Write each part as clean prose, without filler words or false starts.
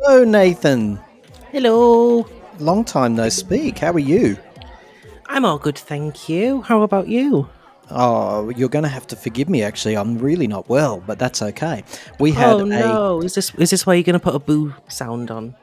Hello, Nathan. Hello. Long time no speak. How are you? I'm all good, thank you. How about you? Oh, you're going to have to forgive me, actually. I'm really not well, but that's okay. We had Oh a, no, is this why you're gonna put a boo sound on?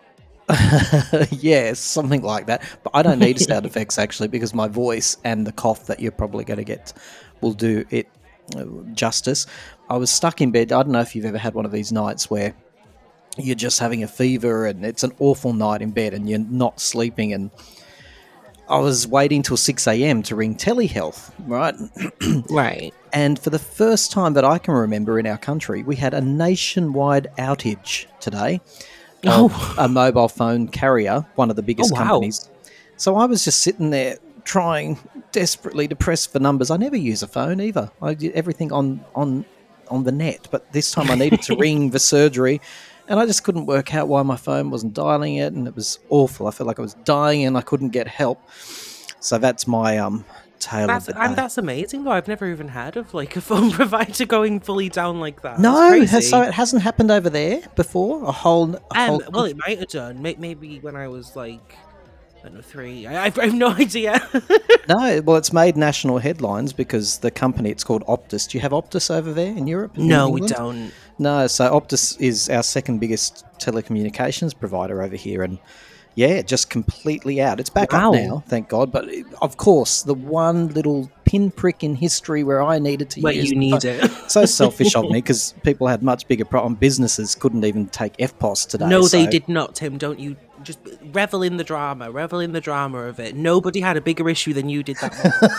yes, something like that. But I don't need sound effects, actually, because my voice and the cough that you're probably going to get will do it justice. I was stuck in bed. I don't know if you've ever had one of these nights where you're just having a fever and it's an awful night in bed and you're not sleeping. And I was waiting till 6 a.m. to ring telehealth, right? Right. And for the first time that I can remember in our country, we had a nationwide outage today of Oh, a mobile phone carrier, one of the oh biggest wow. companies. So I was just sitting there trying desperately to press for numbers. I never use a phone either. I did everything on the net, but this time I needed to ring the surgery and I just couldn't work out why my phone wasn't dialing it, and it was awful. I felt like I was dying and I couldn't get help. So that's my tale of That's the and day. that's amazing though. I've never even heard of like a phone provider going fully down like that. That's No, so crazy. it hasn't happened over there before. A whole Well, it might have done. Maybe when I was like, I don't know, three. I have no idea. No, well, it's made national headlines because the company, it's called Optus. Do you have Optus over there in Europe, in No, we England? don't. No, so Optus is our second biggest telecommunications provider over here, and yeah, just completely out. It's back up Wow. now, thank God. But of course, the one little pinprick in history where I needed to Where use you the phone. need it. So selfish of me because people had much bigger problem. Businesses couldn't even take FPOS today. No, they So did not, Tim. Don't you just revel in the drama, revel in the drama of it. Nobody had a bigger issue than you did that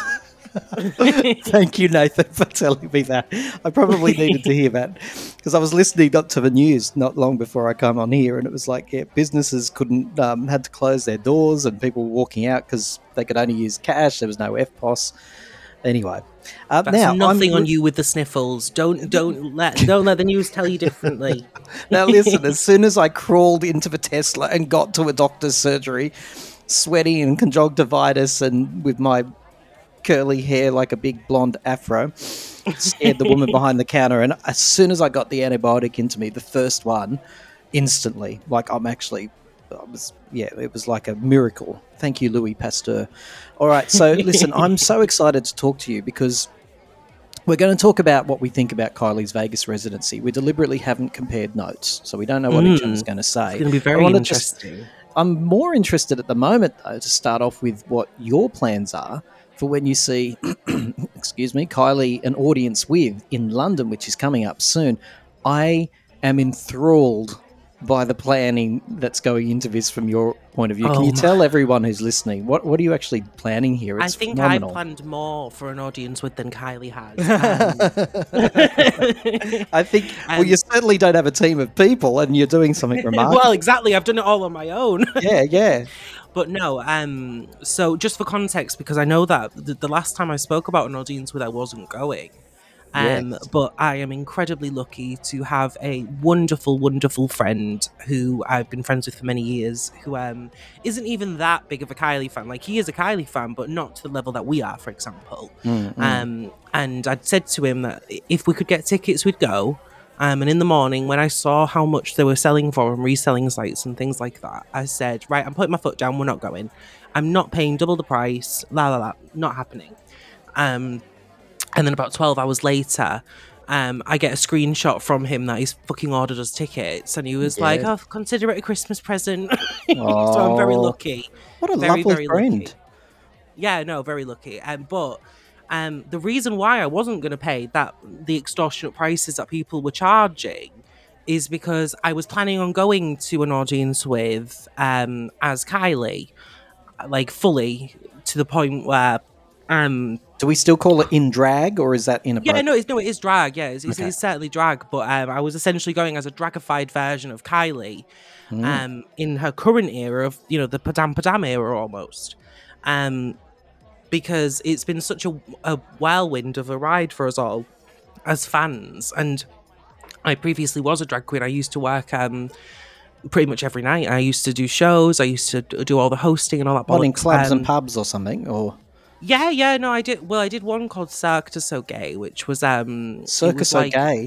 thank you, Nathan, for telling me that. I probably needed to hear that because I was listening up to the news not long before I come on here, and it was like, yeah, businesses couldn't had to close their doors, and people were walking out because they could only use cash. There was no FPOS. Anyway, That's now nothing on you with the sniffles. Don't let the news tell you differently. now listen. As soon as I crawled into the Tesla and got to a doctor's surgery, sweaty and conjunctivitis, and with my curly hair like a big blonde afro, stared the woman behind the counter. And as soon as I got the antibiotic into me, the first one, instantly, like yeah, it was like a miracle. Thank you, Louis Pasteur. All right, so listen, I'm so excited to talk to you because we're going to talk about what we think about Kylie's Vegas residency. We deliberately haven't compared notes, so we don't know what each other's Mm, going to it's say. going to be But I very want to just interesting. I'm more interested at the moment, though, to start off with what your plans are for when you see, excuse me, Kylie, an audience with in London, which is coming up soon. I am enthralled by the planning that's going into this from your point of view. Can you Oh my. tell everyone who's listening what are you actually planning here? I It's think I've phenomenal. planned more for an audience with than Kylie has. I think, well, you um, certainly don't have a team of people, and you're doing something well, remarkable. exactly. I've done it all on my own. Yeah, yeah, But no, so just for context, because I know that the last time I spoke about an audience with I wasn't going. yes. But I am incredibly lucky to have a wonderful, wonderful friend who I've been friends with for many years, who isn't even that big of a Kylie fan. Like he is a Kylie fan, but not to the level that we are, for example. Mm-mm. And I'd said to him that if we could get tickets, we'd go. And in the morning, when I saw how much they were selling for on reselling sites and things like that, I said, right, I'm putting my foot down. We're not going. I'm not paying double the price. La la la, not happening. Um, and then about 12 hours later, I get a screenshot from him that he's fucking ordered us tickets, and he was like, Yes. "Oh, consider it a Christmas present." So I'm very Oh, lucky, what a very lovely very friend. lucky. Yeah, no, very lucky. But the reason why I wasn't going to pay the extortionate prices that people were charging is because I was planning on going to an audience with as Kylie, like fully to the point where Do we still call it in drag, or is that yeah, inappropriate? no, it is drag. Yeah, Okay. it's certainly drag. But I was essentially going as a dragified version of Kylie, Mm. in her current era of the Padam Padam era almost, um, because it's been such a whirlwind of a ride for us all as fans. And I previously was a drag queen. I used to work pretty much every night. I used to do shows. I used to do all the hosting and all that What, in bollocks. clubs and pubs or something? Or Yeah, yeah, no, I did. Well, I did one called Cirque du So Gay, which was it Circus was So like Gay?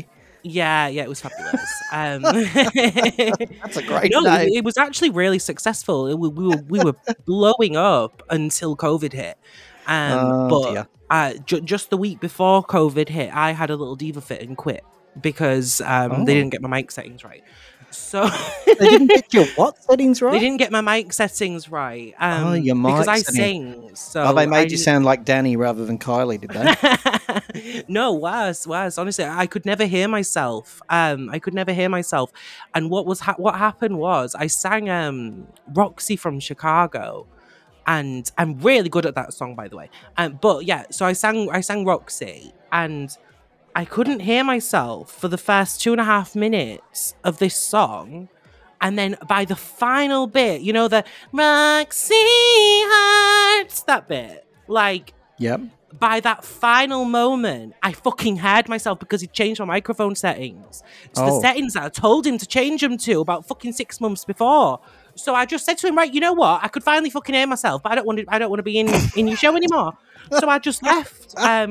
Yeah, yeah, it was fabulous. That's a great No, name. it was actually really successful. We were blowing up until COVID hit. Oh But dear. just the week before COVID hit, I had a little diva fit and quit because they Oh, didn't get my mic settings right. So they didn't get your what settings they right? didn't get my mic settings right. Oh, your Because mic I settings. sing, Oh, they so made you sound like Danny rather than Kylie, did they? no, worse. Honestly, I could never hear myself. I could never hear myself. And what happened was I sang Roxy from Chicago, and I'm really good at that song, by the way. But yeah, so I sang Roxy, and I couldn't hear myself for the first 2.5 minutes of this song. And then by the final bit, you know, the Roxy Hearts, that bit, like Yep. by that final moment, I fucking heard myself because he changed my microphone settings to the Oh. settings that I told him to change them to about fucking 6 months before. So I just said to him, right, you know what? I could finally fucking hear myself, but I don't want to be in your show anymore. So I just left.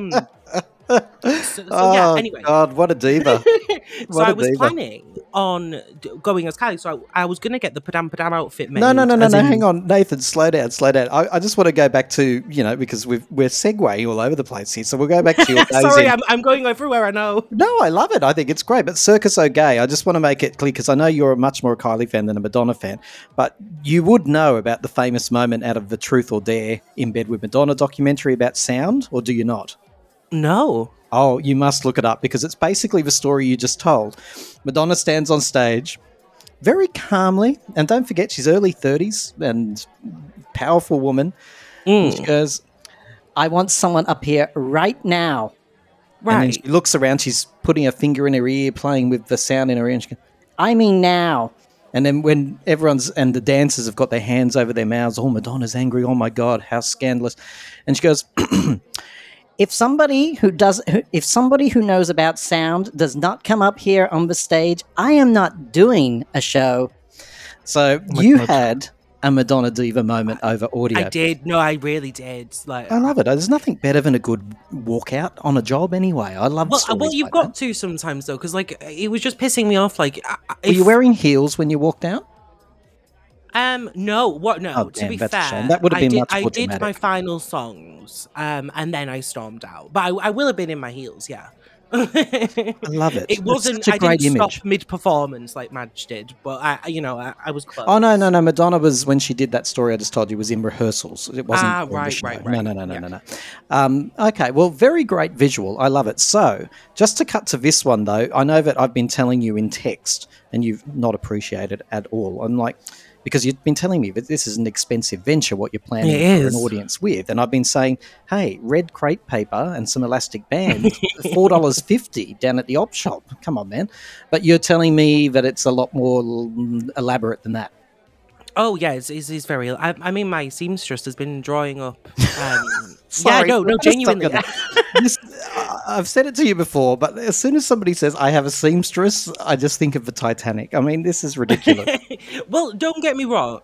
So yeah, Oh anyway. God, what a diva. So What I a was diva. planning on going as Kylie. So I was going to get the Padam Padam outfit made. No. as in- Hang on, Nathan. Slow down. Slow down. I just want to go back to because we're segueing all over the place here. So we'll go back to your days Sorry, in. I'm going everywhere, I know. No, I love it. I think it's great. But Circus O'Gay, I just want to make it clear because I know you're a much more Kylie fan than a Madonna fan. But you would know about the famous moment out of the Truth or Dare in Bed with Madonna documentary about sound, or do you not? No. Oh, you must look it up because it's basically the story you just told. Madonna stands on stage very calmly, and don't forget she's early 30s and powerful woman. And she goes, I want someone up here right now. And then Right. she looks around, she's putting her finger in her ear, playing with the sound in her ear, and she goes, I mean now. And then when and the dancers have got their hands over their mouths, oh, Madonna's angry, oh my God, how scandalous. And she goes, if somebody who knows about sound does not come up here on the stage, I am not doing a show. So you had a Madonna diva moment over audio. I did. No, I really did. Like, I love it. There's nothing better than a good walkout on a job anyway. I love stories well, you've like got that. to sometimes though, because like it was just pissing me off. Like, Were you wearing heels when you walked out? No, what? No. Oh, To damn, be that's a fair, shame. That would have been much I more did my dramatic. final songs, and then I stormed out. But I will have been in my heels, yeah. I love it. It wasn't. It's such a I great didn't image. stop mid-performance like Madge did, but I was close. Oh no. Madonna was when she did that story I just told you was in rehearsals. It wasn't on the Right. show. Yeah. No. Okay, well, very great visual. I love it. So, just to cut to this one though, I know that I've been telling you in text and you've not appreciated it at all. I'm like, because you've been telling me that this is an expensive venture, what you're planning It for is. an audience with, and I've been saying, hey, red crepe paper and some elastic band, $4.50 down at the op shop. Come on, man! But you're telling me that it's a lot more elaborate than that. Oh yeah, it's very. I mean, my seamstress has been drawing up. Sorry, yeah, no, we're gonna stop genuinely. you there. I've said it to you before, but as soon as somebody says I have a seamstress, I just think of the Titanic. I mean, this is ridiculous. Well, don't get me wrong.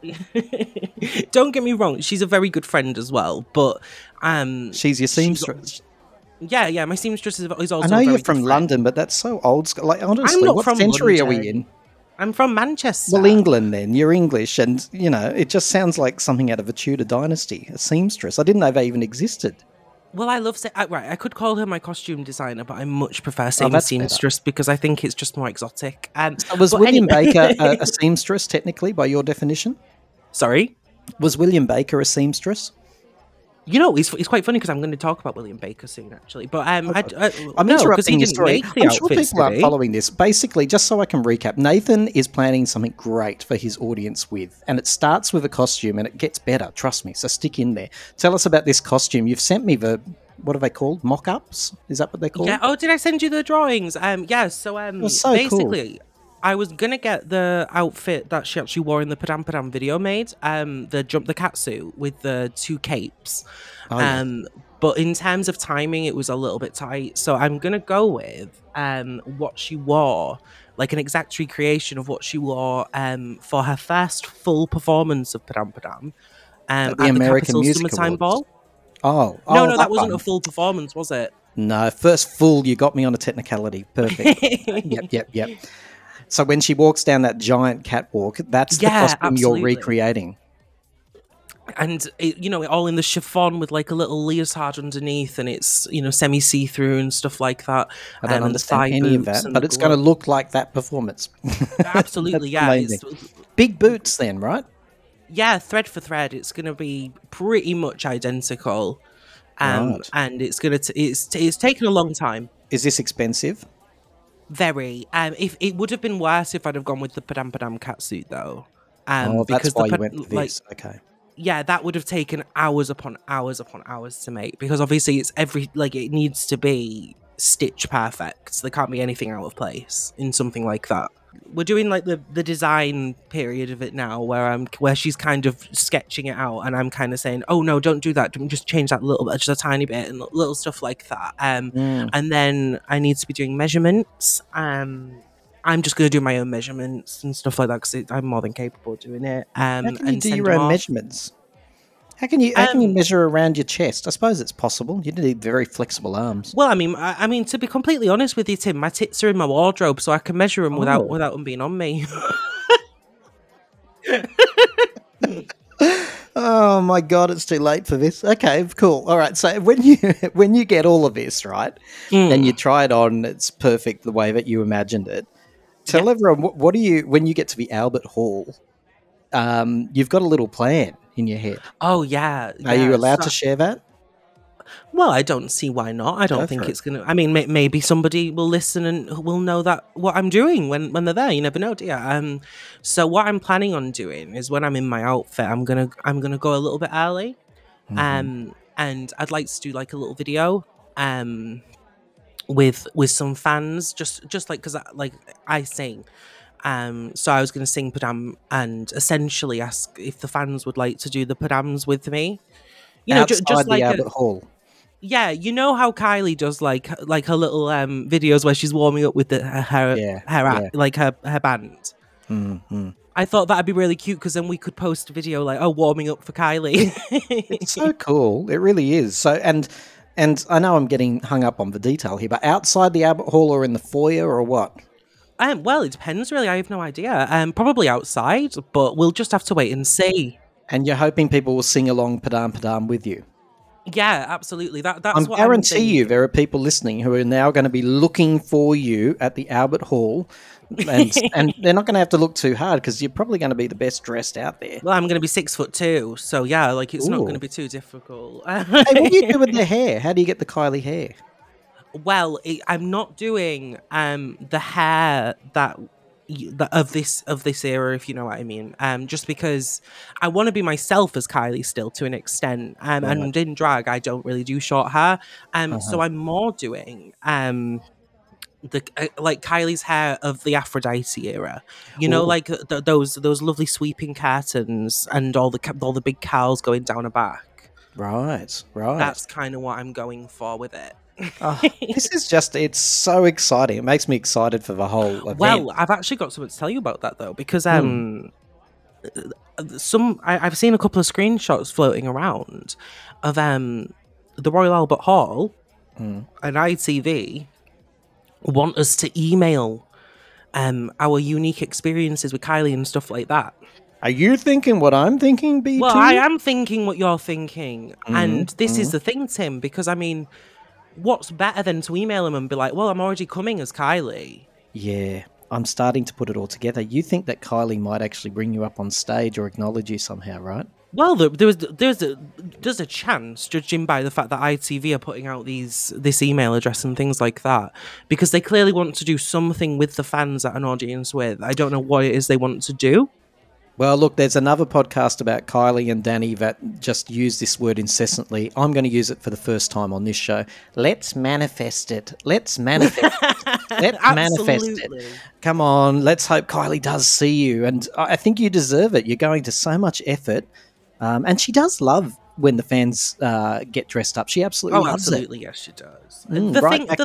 Don't get me wrong. She's a very good friend as well, but She's your seamstress. yeah. My seamstress is also. I know a very you're good from friend. London, but that's so old school. Like, honestly, not what from century are we London. in? I'm from Manchester. Well, England then. You're English, and, it just sounds like something out of a Tudor dynasty, a seamstress. I didn't know they even existed. Well, I love right. I could call her my costume designer, but I much prefer saying that's seamstress because I think it's just more exotic. Was but William anyway- Baker a seamstress, technically, by your definition? Sorry? Was William Baker a seamstress? You know, it's quite funny because I'm going to talk about William Baker soon, actually. But I'm no, because he interrupting your didn't story. make the I'm sure outfits, people aren't did he? following this. Basically, just so I can recap, Nathan is planning something great for his audience with, and it starts with a costume, and it gets better. Trust me. So stick in there. Tell us about this costume. You've sent me what are they called? Mock-ups? Is that what they're called? Yeah. Oh, did I send you the drawings? Yeah. So was so basically, I was gonna get the outfit that she actually wore in the Padam Padam video made. The cat suit with the two capes. Oh, yeah. But in terms of timing, it was a little bit tight. So I'm gonna go with what she wore, like an exact recreation of what she wore for her first full performance of Padam Padam At at the American Capital Music Summertime Awards. Ball. Oh, No, that wasn't one. a full performance, was it? No, first full, you got me on a technicality. Perfect. Yep. So when she walks down that giant catwalk, that's the Yeah, costume you're absolutely. recreating. And all in the chiffon with like a little leotard underneath, and it's semi see through and stuff like that. I don't And the understand thigh any of boots that, and the but it's going to glove. look like that performance. Absolutely, That's the yeah. main thing. Big boots then, right? Yeah, thread for thread. It's going to be pretty much identical. Right. And it's gonna it's taken a long time. Is this expensive? Very. If it would have been worse if I'd have gone with the Padam Padam catsuit though. Oh, that's Because why you went for like this. Okay. yeah, that would have taken hours upon hours upon hours to make, because obviously it's it needs to be stitch perfect. There can't be anything out of place in something like that. We're doing like the design period of it now, where she's kind of sketching it out, and I'm kind of saying, "Oh no, don't do that. Don't just change that a little bit, just a tiny bit, and little stuff like that." And then I need to be doing measurements. I'm just going to do my own measurements and stuff like that, because I'm more than capable of doing it. How can you And do send your them own off. measurements? How can you measure around your chest? I suppose it's possible. You need very flexible arms. Well, I mean, to be completely honest with you, Tim, my tits are in my wardrobe, so I can measure them Oh. without them being on me. Oh my god, it's too late for this. Okay, cool. All right. So when you get all of this right, and you try it on, it's perfect the way that you imagined it. Tell everyone what do you when you get to the Albert Hall. You've got a little plan in your head. Oh yeah. Are you allowed to share that? Well, I don't see why not. I don't think it's gonna. I mean, maybe somebody will listen and will know that what I'm doing when they're there. You never know, do you? So what I'm planning on doing is, when I'm in my outfit, I'm gonna go a little bit early, and I'd like to do like a little video, with some fans, just like, because I sing. So I was going to sing Padam and essentially ask if the fans would like to do the Padams with me. Outside Just the like Albert Hall. yeah, you know how Kylie does like her little videos where she's warming up with her band. Mm-hmm. I thought that'd be really cute, because then we could post a video like, oh, warming up for Kylie. It's so cool. It really is. So and I know I'm getting hung up on the detail here, but outside the Albert Hall or in the foyer or what? Well, it depends really. I have no idea. Probably outside, but we'll just have to wait and see. And you're hoping people will sing along Padam Padam with you. Yeah, absolutely. That's I what guarantee you there are people listening who are now going to be looking for you at the Albert Hall, and they're not going to have to look too hard, because you're probably going to be the best dressed out there. Well, I'm going to be 6'2", so yeah, like it's not Ooh. going to be too difficult. Hey, what do you do with the hair? How do you get the Kylie hair? Well, I'm not doing the hair of this era, if you know what I mean. Just because I want to be myself as Kylie still, to an extent. And in drag, I don't really do short hair. So I'm more doing the like Kylie's hair of the Aphrodite era. Like those lovely sweeping curtains and all the big curls going down her back. Right. That's kind of what I'm going for with it. This is it's so exciting. It makes me excited for the whole event. Well, I've actually got something to tell you about that though, because I've seen a couple of screenshots floating around of the Royal Albert Hall and ITV want us to email our unique experiences with Kylie and stuff like that. Are you thinking what I'm thinking, B2? Well, I am thinking what you're thinking. And this is the thing, Tim, because I mean, what's better than to email them and be like, well, I'm already coming as Kylie. Yeah, I'm starting to put it all together. You think that Kylie might actually bring you up on stage or acknowledge you somehow, right? Well, there's a chance, judging by the fact that ITV are putting out this email address and things like that, because they clearly want to do something with the fans at an audience with. I don't know what it is they want to do. Well, look, there's another podcast about Kylie and Danny that just use this word incessantly. I'm going to use it for the first time on this show. Let's manifest it. Let's manifest it. Let's manifest it. Come on, let's hope Kylie does see you. And I think you deserve it. You're going to so much effort. And she does love when the fans get dressed up. She absolutely loves it. Absolutely, yes, she does. The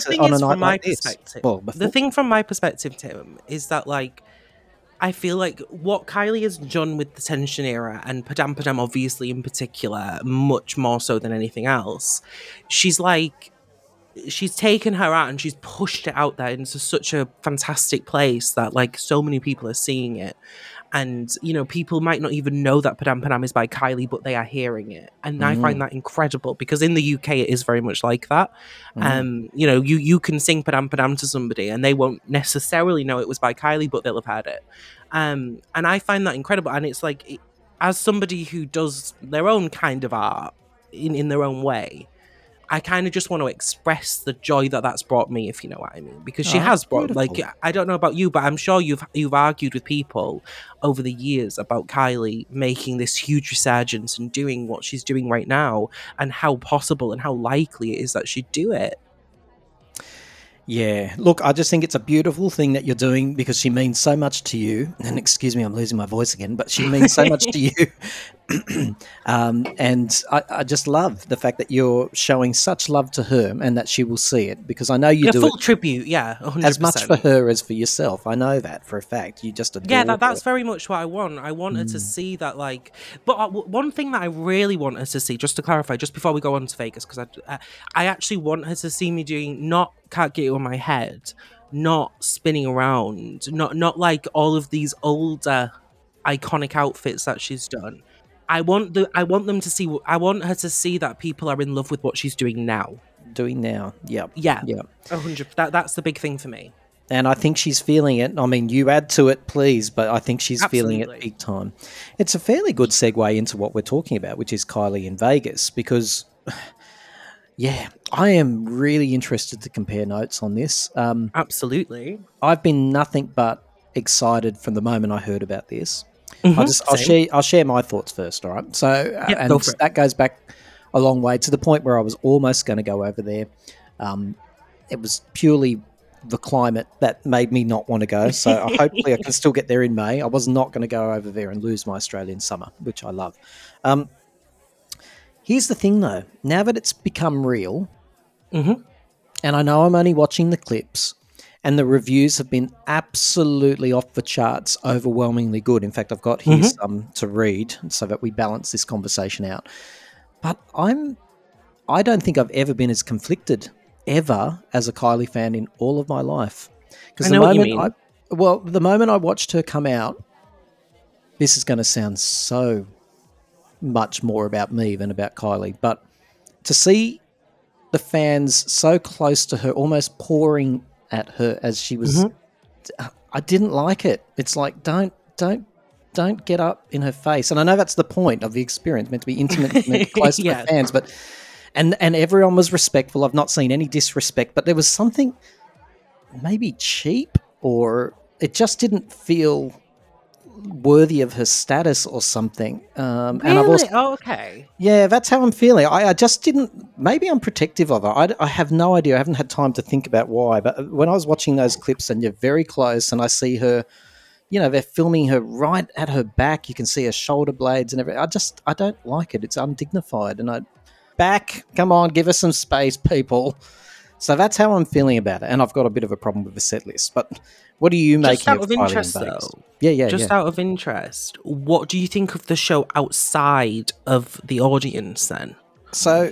thing from my perspective, Tim, is that like, I feel like what Kylie has done with the Tension era, and Padam Padam obviously in particular, much more so than anything else, she's like she's taken her out and she's pushed it out there into such a fantastic place that like so many people are seeing it. And you know, people might not even know that Padam Padam is by Kylie, but they are hearing it, and I find that incredible because in the UK it is very much like that. You know, you can sing Padam Padam to somebody and they won't necessarily know it was by Kylie, but they'll have heard it. And I find that incredible, and it's like as somebody who does their own kind of art in their own way, I kind of just want to express the joy that that's brought me, if you know what I mean, because she Oh, has brought, beautiful. like, I don't know about you, but I'm sure you've argued with people over the years about Kylie making this huge resurgence and doing what she's doing right now, and how possible and how likely it is that she'd do it. Yeah, look, I just think it's a beautiful thing that you're doing because she means so much to you. And excuse me, I'm losing my voice again, but she means so much to you. And I just love the fact that you're showing such love to her and that she will see it because I know you A do full it tribute, yeah, 100%. as much for her as for yourself. I know that for a fact. You just Yeah, adore that's her. very much what I want. I want her to see that, like, but one thing that I really want her to see, just to clarify, just before we go on to Vegas, because I actually want her to see me doing not Can't Get You on My Head, not spinning around, not like all of these older iconic outfits that she's done. I want them to see. I want her to see that people are in love with what she's doing now. Doing now. Yep. Yeah, Yep. 100. That's the big thing for me. And I think she's feeling it. I mean, you add to it, please, but I think she's feeling it Absolutely. big time. It's a fairly good segue into what we're talking about, which is Kylie in Vegas, because, yeah, I am really interested to compare notes on this. Absolutely. I've been nothing but excited from the moment I heard about this. Same. I'll share my thoughts first, all right? So, Yep, go and for it. that goes back a long way to the point where I was almost going to go over there. It was purely the climate that made me not want to go. So hopefully I can still get there in May. I was not going to go over there and lose my Australian summer, which I love. Here's the thing though, now that it's become real, and I know I'm only watching the clips, and the reviews have been absolutely off the charts, overwhelmingly good. In fact, I've got here some to read so that we balance this conversation out. But I don't think I've ever been as conflicted ever as a Kylie fan in all of my life. Because I know what you mean. the moment I watched her come out, this is going to sound so much more about me than about Kylie, but to see the fans so close to her, almost pouring at her as she was, I didn't like it. It's like, don't get up in her face. And I know that's the point of the experience, meant to be intimate, meant to be close to Yeah. the fans, but and everyone was respectful. I've not seen any disrespect, but there was something maybe cheap, or it just didn't feel worthy of her status or something. And I've also, Really? Oh, okay. yeah, that's how I'm feeling. I just didn't. Maybe I'm protective of her. I have no idea. I haven't had time to think about why. But when I was watching those clips and you're very close, and I see her, you know, they're filming her right at her back. You can see her shoulder blades and everything. I don't like it. It's undignified. And come on, give us some space, people. So that's how I'm feeling about it. And I've got a bit of a problem with the set list. But what are you Just making out of of Kylie in interest, Vegas? though. Yeah. Out of interest, what do you think of the show outside of the audience then? So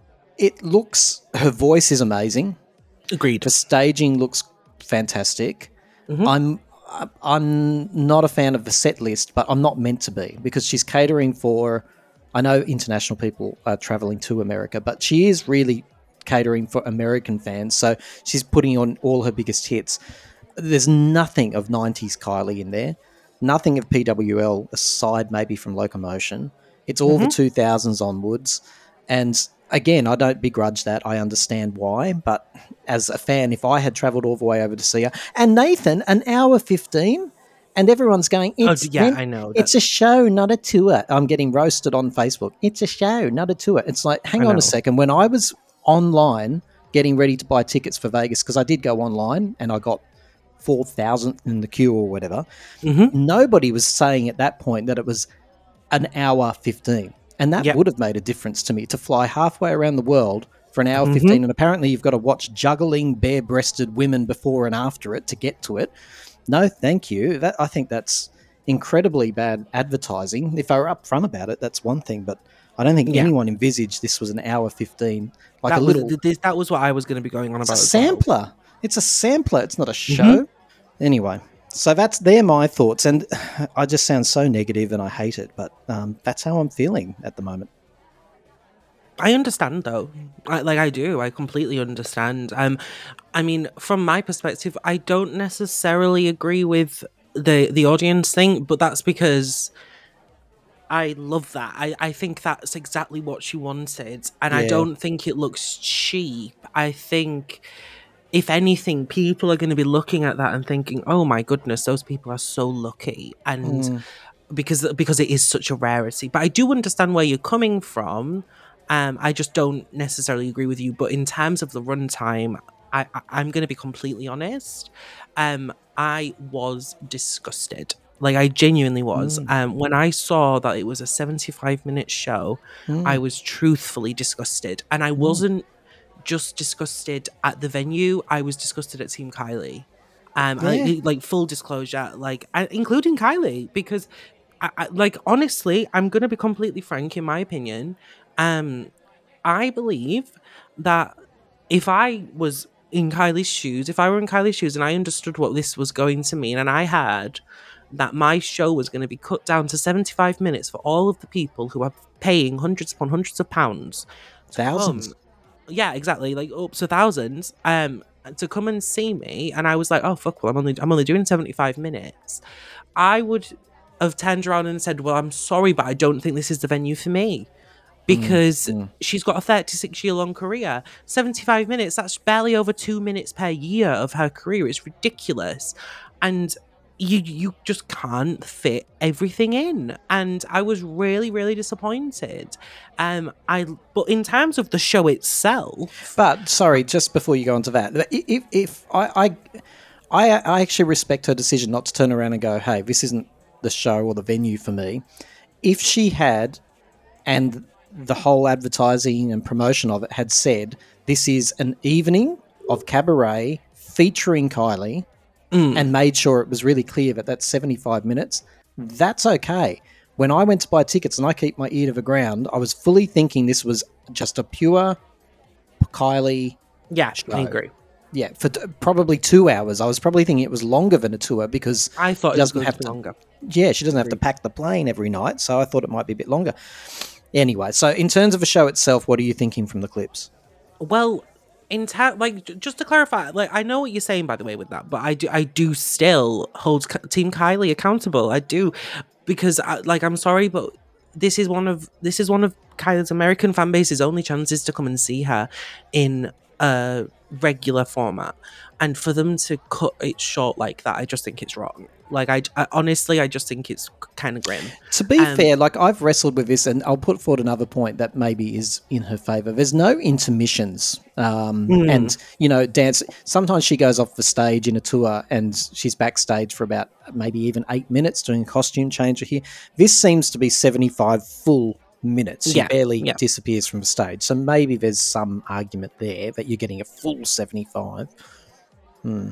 her voice is amazing. Agreed. The staging looks fantastic. I'm not a fan of the set list, but I'm not meant to be because she's catering for. I know international people are traveling to America, but she is really catering for American fans. So she's putting on all her biggest hits. There's nothing of 90s Kylie in there. Nothing of PWL aside maybe from Locomotion. It's all the 2000s onwards. And again, I don't begrudge that. I understand why. But as a fan, if I had travelled all the way over to see her, and Nathan, an hour 15, and everyone's going, I know. It's a show, not a tour. I'm getting roasted on Facebook. It's a show, not a tour. It's like, hang on a second. When I was online getting ready to buy tickets for Vegas, because I did go online and I got 4,000 in the queue or whatever, nobody was saying at that point that it was an hour 15. And that would have made a difference to me, to fly halfway around the world for an hour 15. And apparently you've got to watch juggling bare-breasted women before and after it to get to it. No, thank you. I think that's incredibly bad advertising. If I were upfront about it, that's one thing. But I don't think Yeah. anyone envisaged this was an hour 15, like a That was little. that was what I was going to be going on It's a about as well. sampler. It's a sampler. It's not a Mhm. show. Anyway, so they're my thoughts, and I just sound so negative, and I hate it. But that's how I'm feeling at the moment. I understand though. I do. I completely understand. I mean, from my perspective, I don't necessarily agree with the audience thing, but that's because I love that. I think that's exactly what she wanted, and I Yeah. don't think it looks cheap. I think if anything, people are going to be looking at that and thinking, "Oh my goodness, those people are so lucky," and Mm, because it is such a rarity. But I do understand where you're coming from. I just don't necessarily agree with you. But in terms of the runtime, I'm going to be completely honest. I was disgusted. Like I genuinely was. mm, When I saw that it was a 75-minute show, I mm, was truthfully disgusted, and I mm. wasn't just disgusted at the venue. I was disgusted at Team Kylie. Yeah. Like full disclosure, like including Kylie, because like honestly, I'm gonna be completely frank. In my opinion, um, I believe that if I was in Kylie's shoes, if I were in Kylie's shoes, and I understood what this was going to mean, and I heard that my show was going to be cut down to 75 minutes for all of the people who are paying hundreds upon hundreds of pounds to come, Thousands. yeah, exactly, like up to thousands, to come and see me, and I was like, oh fuck, well, I'm only doing 75 minutes. I would have turned around and said, well, I'm sorry, but I don't think this is the venue for me, Mm, because mm. she's got a 36-year long career. 75 minutes, that's barely over 2 minutes per year of her career. It's ridiculous. And you just can't fit everything in. And I was really, really disappointed. But in terms of the show itself, But sorry, just before you go on to that, if I actually respect her decision not to turn around and go, hey, this isn't the show or the venue for me. If she had, and the whole advertising and promotion of it had said, this is an evening of cabaret featuring Kylie, mm, and made sure it was really clear that that's 75 minutes, that's okay. When I went to buy tickets, and I keep my ear to the ground, I was fully thinking this was just a pure Kylie yeah, I show. agree. Yeah, for probably 2 hours. I was probably thinking it was longer than a tour because I thought she it was doesn't going to have be to. longer. Yeah, she doesn't have to Agreed. pack the plane every night, so I thought it might be a bit longer. Anyway, so in terms of the show itself, what are you thinking from the clips? Well, just to clarify, like I know what you're saying by the way with that, but I do still hold Team Kylie accountable. I do, because I'm sorry, but this is one of Kylie's American fan base's only chances to come and see her in a regular format, and for them to cut it short like that, I just think it's wrong. Like I honestly, I just think it's kind of grim. To be Um, fair, like I've wrestled with this, and I'll put forward another point that maybe is in her favor. There's no intermissions, mm, and dance. Sometimes she goes off the stage in a tour, and she's backstage for about maybe even 8 minutes doing a costume change here. This seems to be 75 full minutes. She yeah, barely yeah. disappears from the stage, so maybe there's some argument there that you're getting a full 75. Hmm.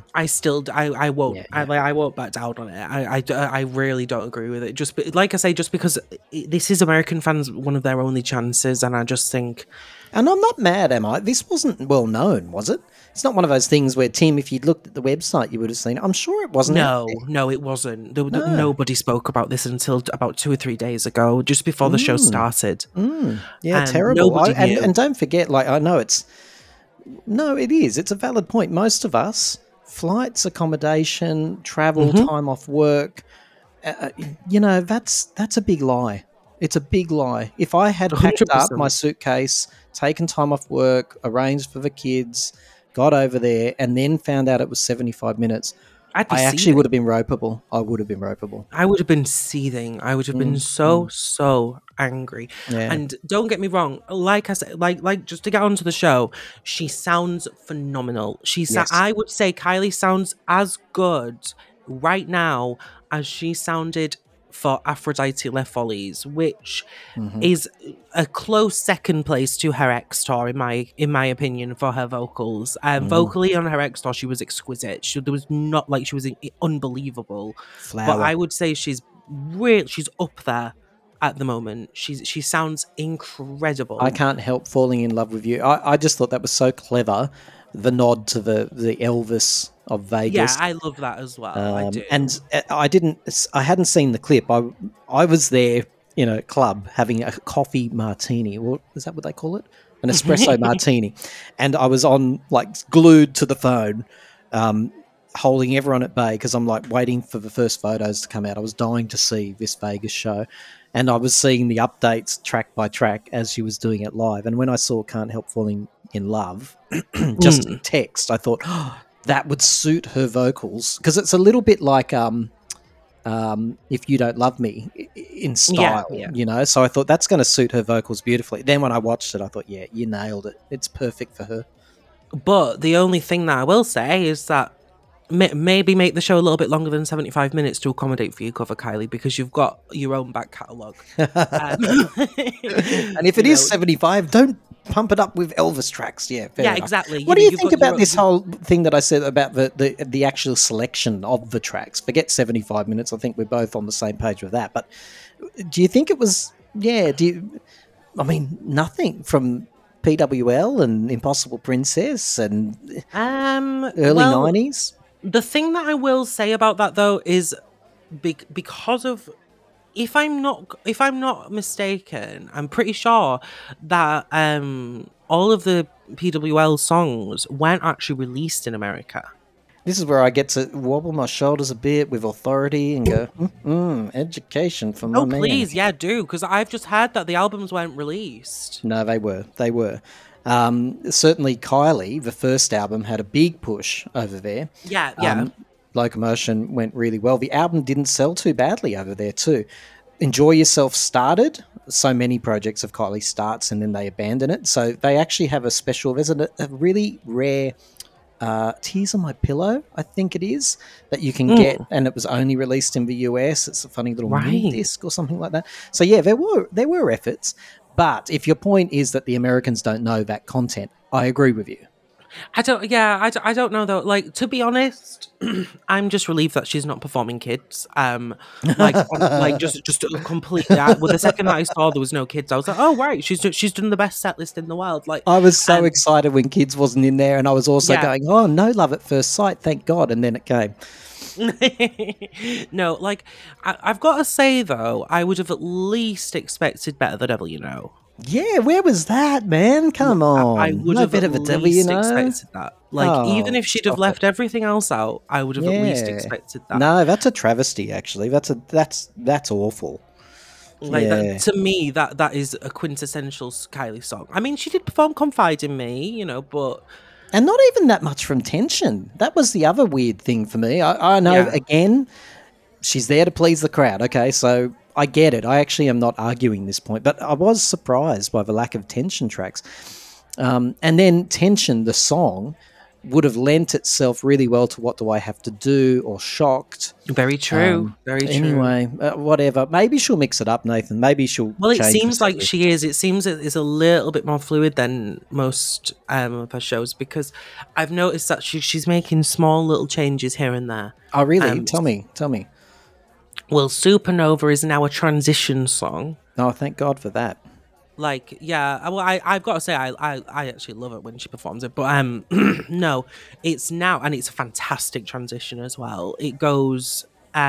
I won't Yeah, yeah. I won't back down on it. I really don't agree with it. Like I say, just because this is American fans one of their only chances, and I just think And I'm not mad, am I? This wasn't well known, was it? It's not one of those things where, Tim, if you'd looked at the website, you would have seen it. I'm sure it wasn't out no, no, it wasn't. there. Nobody spoke about this until about 2 or 3 days ago, just before the show No. started. Yeah, terrible. Nobody And knew. don't forget, like, I know it's no, it is. It's a valid point. Most of us, flights, accommodation, travel, Hmm. time off work, that's a big lie. It's a big lie. If I had packed up my 100%. suitcase, taken time off work, arranged for the kids, got over there, and then found out it was 75 minutes, I'd be I actually seething. would have been ropeable. I would have been ropeable. I would have been seething. I would have been Mm, so, mm, so angry. yeah. And don't get me wrong, like I said, like just to get onto the show, she sounds phenomenal. Yes. I would say Kylie sounds as good right now as she sounded for Aphrodite Le Follies, which Hmm. is a close second place to her X tour in my opinion for her vocals. Mm. Vocally on her X tour, she was exquisite. There was not like she was unbelievable, but Flower. I would say she's up there at the moment. She sounds incredible. I can't help falling in love with you. I just thought that was so clever. The nod to the Elvis of Vegas. Yeah, I love that as well. I do. And I hadn't seen the clip. I was there in a club having a coffee martini. Or is that what they call it? An espresso martini. And I was on, like, glued to the phone, holding everyone at bay because I'm, like, waiting for the first photos to come out. I was dying to see this Vegas show. And I was seeing the updates track by track as she was doing it live. And when I saw Can't Help Falling in Love, just in text, I thought, oh, that would suit her vocals. Because it's a little bit like If You Don't Love Me in style, you know? So I thought that's going to suit her vocals beautifully. Then when I watched it, I thought, yeah, you nailed it. It's perfect for her. But the only thing that I will say is that maybe make the show a little bit longer than 75 minutes to accommodate for your cover, Kylie, because you've got your own back catalogue. And if it is 75, don't pump it up with Elvis tracks. Yeah, enough. Exactly. What do you think about this whole thing that I said about the actual selection of the tracks? Forget 75 minutes. I think we're both on the same page with that. But do you think it was, nothing from PWL and Impossible Princess and early 90s? The thing that I will say about that, though, is because of, if I'm not mistaken, I'm pretty sure that all of the PWL songs weren't actually released in America. This is where I get to wobble my shoulders a bit with authority and go, education for my man. Oh, please, yeah, do, because I've just heard that the albums weren't released. No, they were. Certainly Kylie, the first album, had a big push over there. Yeah. Locomotion went really well. The album didn't sell too badly over there too. Enjoy Yourself started. So many projects of Kylie starts and then they abandon it. So they actually have a special, there's a really rare Tears on My Pillow, I think it is, that you can get, and it was only released in the US. It's a funny little mini disc or something like that. So yeah, there were efforts. But if your point is that the Americans don't know that content, I agree with you. I don't know though. Like, to be honest, I'm just relieved that she's not performing Kids. Just completely. The second that I saw there was no Kids, I was like, oh right, she's done the best set list in the world. Like, I was so excited when Kids wasn't in there, and I was also going, oh no, Love at First Sight, thank God, and then it came. No, like, I've got to say though, I would have at least expected Better the Devil You Know. Yeah, where was that, man? Come on. I would have at least expected that. Like, even if she'd have left everything else out, I would have at least expected that. No, that's a travesty, actually. That's awful. Like, to me, that is a quintessential Kylie song. I mean, she did perform Confide in Me, but... And not even that much from Tension. That was the other weird thing for me. I know, again, she's there to please the crowd. Okay, so I get it. I actually am not arguing this point, but I was surprised by the lack of Tension tracks. And then Tension, the song, would have lent itself really well to What Do I Have to Do or Shocked. Very true. Very true. Anyway, whatever. Maybe she'll mix it up, Nathan. Maybe she'll. Well, it seems like she is. It seems it's a little bit more fluid than most of her shows, because I've noticed that she's making small little changes here and there. Oh, really? Tell me. Well, Supernova is now a transition song. Oh, thank God for that. Like, yeah, well, I've got to say, I actually love it when she performs it, but no, it's now, and it's a fantastic transition as well. It goes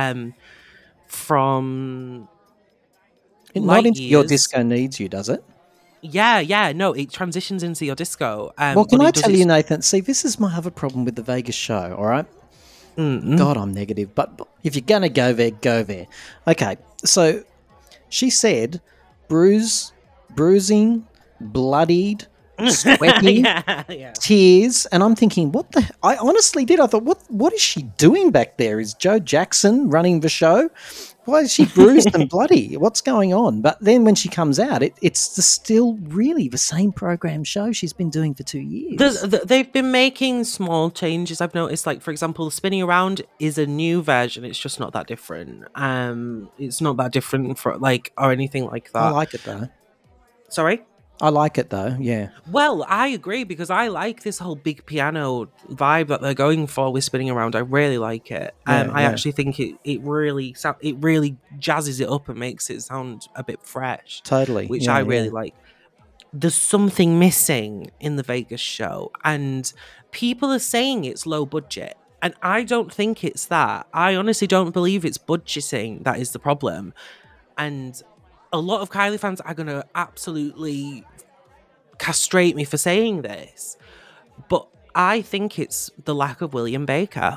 from not into Your Disco Needs You, does it? Yeah, no, it transitions into Your Disco. Well, can I tell you, Nathan? See, this is my other problem with the Vegas show. All right, God, I'm negative, but if you're gonna go there, go there. Okay, so she said, bruising, bloodied, sweaty, tears, and I'm thinking, what the? I honestly did. I thought, what is she doing back there? Is Joe Jackson running the show? Why is she bruised and bloody? What's going on? But then when she comes out, it's still really the same program show she's been doing for 2 years. They've been making small changes. I've noticed, like, for example, Spinning Around is a new version. It's just not that different. It's not that different for or anything like that. I like it though. Sorry? I like it though. Yeah. Well, I agree because I like this whole big piano vibe that they're going for with Spinning Around. I really like it. Yeah. I Yeah. actually think it really it really jazzes it up and makes it sound a bit fresh, Totally. which I Yeah. Yeah. really like. There's something missing in the Vegas show, and people are saying it's low budget. And I don't think it's that. I honestly don't believe it's budgeting that is the problem. And a lot of Kylie fans are going to absolutely castrate me for saying this, but I think it's the lack of William Baker.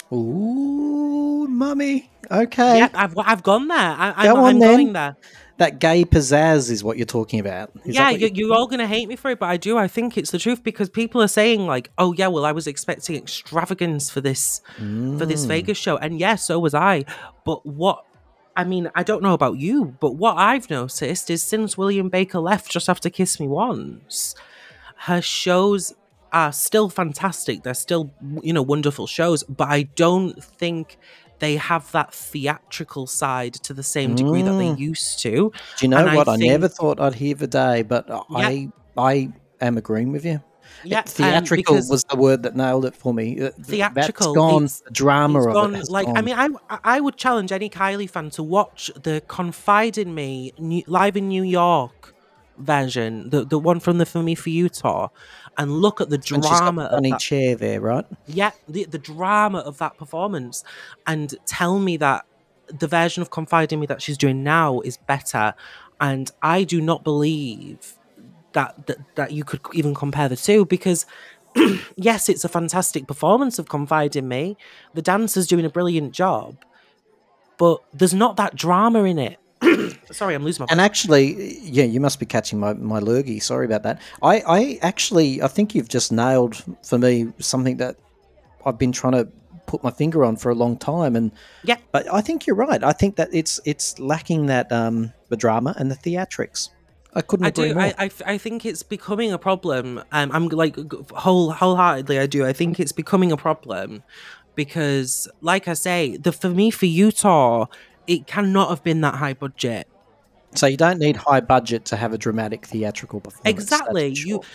Ooh, mummy. Yeah, Okay. I've gone there. Go on I'm then. going there. That gay pizzazz is what you're talking about. Is Yeah, that what you're all gonna hate me for it, but I do. I think it's the truth because people are saying like, "Oh yeah, well, I was expecting extravagance for this Vegas show," and yeah, so was I. But what I mean, I don't know about you, but what I've noticed is since William Baker left just after Kiss Me Once, her shows are still fantastic. They're still, wonderful shows, but I don't think they have that theatrical side to the same degree that they used to. Do you know And what? I think, never thought I'd hear the day, but Yeah. I am agreeing with you. yeah, Theatrical because was the word that nailed it for me. theatrical, That's gone. it's The drama it's of gone. it has Like, I gone. mean, I would challenge any Kylie fan to watch the Confide in Me live in New York version, the one from the For Me For You tour, and look at the When she's got drama the of funny that. chair there, right? Yeah, the drama of that performance, and tell me that the version of Confide in Me that she's doing now is better. And I do not believe that you could even compare the two because yes, it's a fantastic performance of Confide in Me. The dancer's doing a brilliant job, but there's not that drama in it. Sorry, I'm losing my And actually, yeah, you must be catching my lurgy. Sorry about that. I think you've just nailed for me something that I've been trying to put my finger on for a long time. And Yeah. but I think you're right. I think that it's lacking that the drama and the theatrics. I couldn't I agree do. more. I think it's becoming a problem. I'm like wholeheartedly. I do. I think it's becoming a problem because, like I say, the For Me For You tour, it cannot have been that high budget. So you don't need high budget to have a dramatic theatrical performance. Exactly. That's for sure.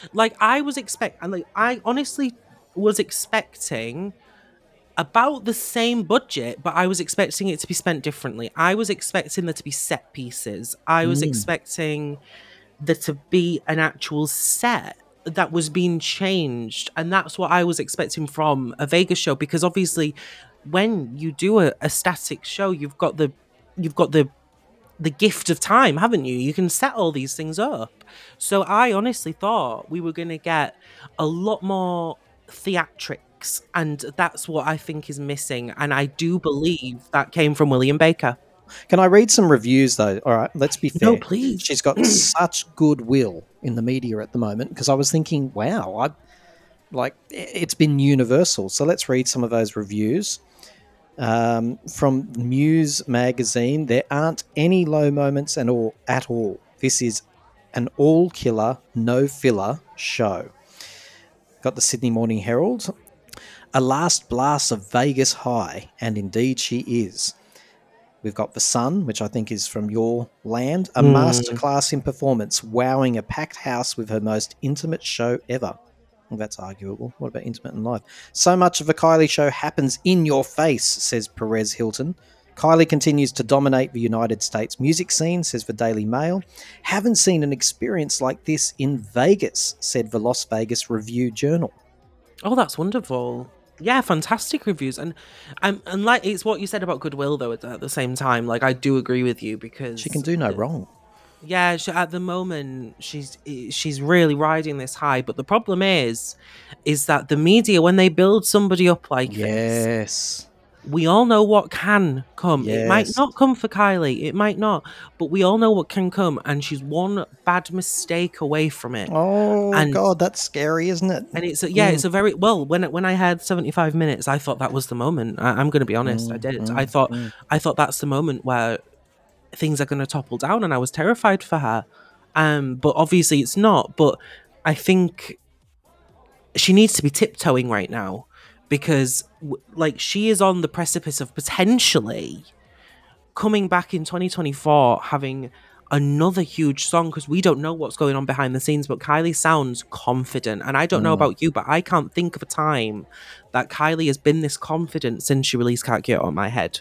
I honestly was expecting about the same budget, but I was expecting it to be spent differently. I was expecting there to be set pieces. I was expecting there to be an actual set that was being changed, and that's what I was expecting from a Vegas show. Because obviously, when you do a static show, you've got the gift of time, haven't you? You can set all these things up. So I honestly thought we were going to get a lot more theatrics, and that's what I think is missing. And I do believe that came from William Baker. Can I read some reviews though? All right, let's be fair. No, please. She's got such goodwill in the media at the moment because I was thinking, wow, it's been universal. So let's read some of those reviews. From Muse magazine, there aren't any low moments at all. This is an all killer, no filler show. Got the Sydney Morning Herald. A last blast of Vegas high, and indeed she is. We've got The Sun, which I think is from your land. A masterclass in performance, wowing a packed house with her most intimate show ever. Well, that's arguable. What about intimate and live? So much of a Kylie show happens in your face, says Perez Hilton. Kylie continues to dominate the United States music scene, says the Daily Mail. Haven't seen an experience like this in Vegas, said the Las Vegas Review Journal. Oh, that's wonderful. Yeah, fantastic reviews, and like it's what you said about goodwill though. At the same time, like I do agree with you because She can do no wrong. Yeah, at the moment she's really riding this high, but the problem is that the media, when they build somebody up like this, Yes. we all know what can come. It might Yes. not come for Kylie, it might not, but we all know what can come, and she's one bad mistake away from it. Oh, And- God, that's scary, isn't it? And it's a very well. When I had 75 minutes, I thought that was the moment. I'm going to be honest, I did. I thought that's the moment where things are going to topple down, and I was terrified for her. But obviously it's not. But I think she needs to be tiptoeing right now because, like, she is on the precipice of potentially coming back in 2024 having another huge song because we don't know what's going on behind the scenes, but Kylie sounds confident. And I don't know about you, but I can't think of a time that Kylie has been this confident since she released Can't Get Out of My Head.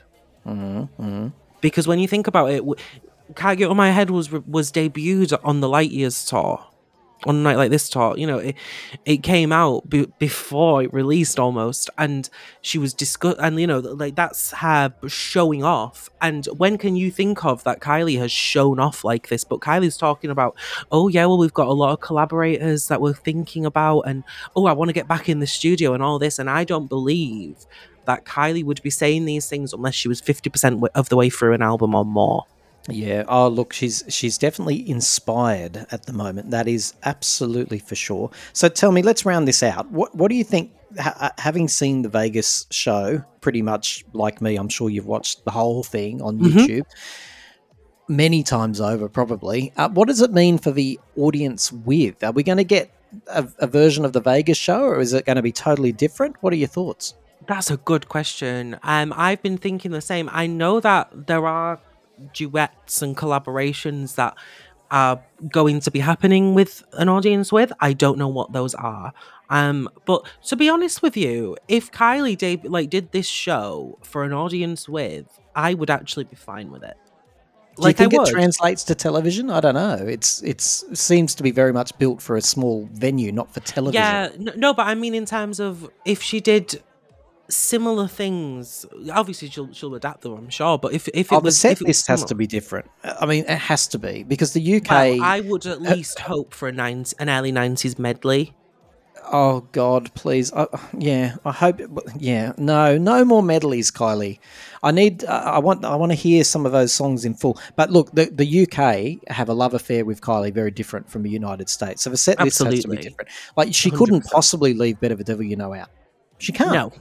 Because when you think about it, Can't Get Out of My Head was debuted on the Light Years tour. On a night like this tour, you know, it came out before it released almost, and she was and you know, like that's her showing off. And when can you think of that Kylie has shown off like this? But Kylie's talking about, oh yeah, well we've got a lot of collaborators that we're thinking about, and oh I want to get back in the studio and all this. And I don't believe that Kylie would be saying these things unless she was 50% of the way through an album or more. Yeah. Oh, look, she's definitely inspired at the moment. That is absolutely for sure. So tell me, let's round this out. What do you think? Having seen the Vegas show, pretty much like me, I'm sure you've watched the whole thing on YouTube many times over, probably. What does it mean for the audience with? Are we going to get a version of the Vegas show, or is it going to be totally different? What are your thoughts? That's a good question. I've been thinking the same. I know that there are duets and collaborations that are going to be happening with an audience with. I don't know what those are. But to be honest with you, if Kylie did this show for an audience with, I would actually be fine with it. Do you think it translates to television? I don't know. It seems to be very much built for a small venue, not for television. Yeah, no, but I mean in terms of if she did similar things, obviously she'll adapt them, I'm sure. But if it the was, set if it was list has similar- to be different. I mean, it has to be because the UK. Well, I would at least hope for an early 90s medley. Oh God, please! Yeah, I hope. Yeah, no more medleys, Kylie. I want to hear some of those songs in full. But look, the UK have a love affair with Kylie, very different from the United States. So the set list has to be different. Like she couldn't 100%. possibly leave Better the Devil You Know out. She can't. No.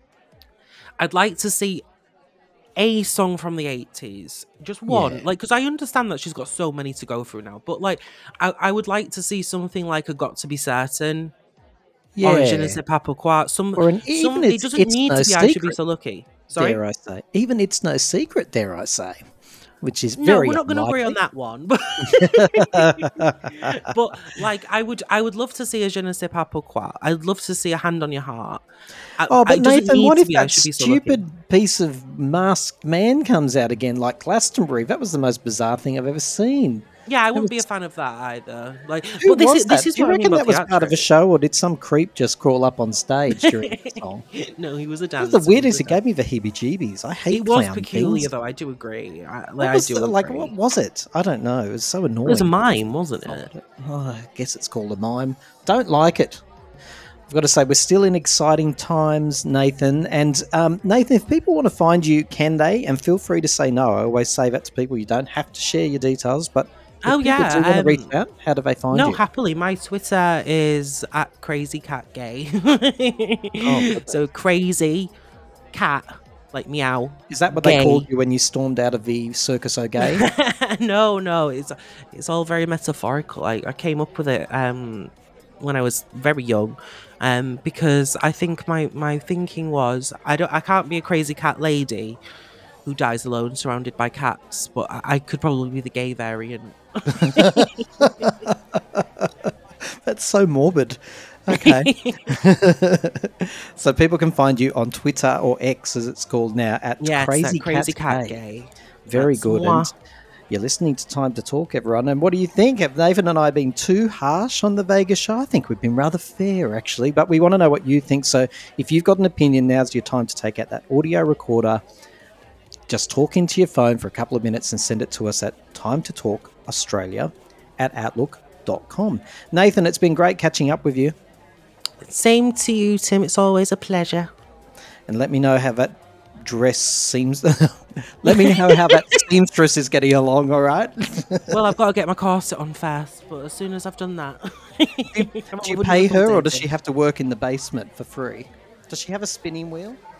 I'd like to see a song from the 80s. Just one. Yeah. Like, because I understand that she's got so many to go through now. But, like, I would like to see something like a Got to Be Certain. Yeah. Or a Je ne sais pas pourquoi. It doesn't need to be I Should Be So Lucky. Sorry? Dare I say. Even It's No Secret, dare I say. Which is No, very we're not going to agree on unlikely. that one. But like, I would love to see a Je ne sais pas pourquoi. I'd love to see a Hand on Your Heart. But it doesn't Nathan, need what to if be I that Should Be So Lucky. stupid piece of Masked Man comes out again, like Glastonbury? That was the most bizarre thing I've ever seen. Yeah, I wouldn't be a fan of that either. Like, Who but was that? this is Do you what I mean reckon about that was the part of a actress. show, or did some creep just crawl up on stage during the song? No, he was a It dancer. was the weirdest. It gave me the heebie-jeebies. I hate It was clown peculiar, things. though. I do agree. What was it? I don't know. It was so annoying. It was a mime, wasn't it? Oh, I guess it's called a mime. Don't like it. I've got to say, we're still in exciting times, Nathan. And Nathan, if people want to find you, can they? And feel free to say no. I always say that to people. You don't have to share your details, but if people do want to reach out, how do they find you? No, happily. My Twitter is @crazycatgay. So crazy cat, like meow. Is that what gay. they called you when you stormed out of the Circus O'Gay? No, it's all very metaphorical. I came up with it when I was very young, because I think my thinking was I can't be a crazy cat lady who dies alone surrounded by cats, but I could probably be the gay variant. That's so morbid. Okay. So people can find you on Twitter or X, as it's called now, at Crazy Crazy Cat Cat Gay. Very That's good. moi. And you're listening to Time to Talk, everyone. And what do you think? Have Nathan and I been too harsh on the Vegas show? I think we've been rather fair, actually. But we want to know what you think. So if you've got an opinion, now's your time to take out that audio recorder. Just talk into your phone for a couple of minutes and send it to us at timetotalkaustralia@outlook.com. Nathan, it's been great catching up with you. Same to you, Tim. It's always a pleasure. And let me know how that dress seems. Let me know how that seamstress is getting along, all right? Well, I've got to get my corset on first, but as soon as I've done that... Do you pay her, or does she have to work in the basement for free? Does she have a spinning wheel?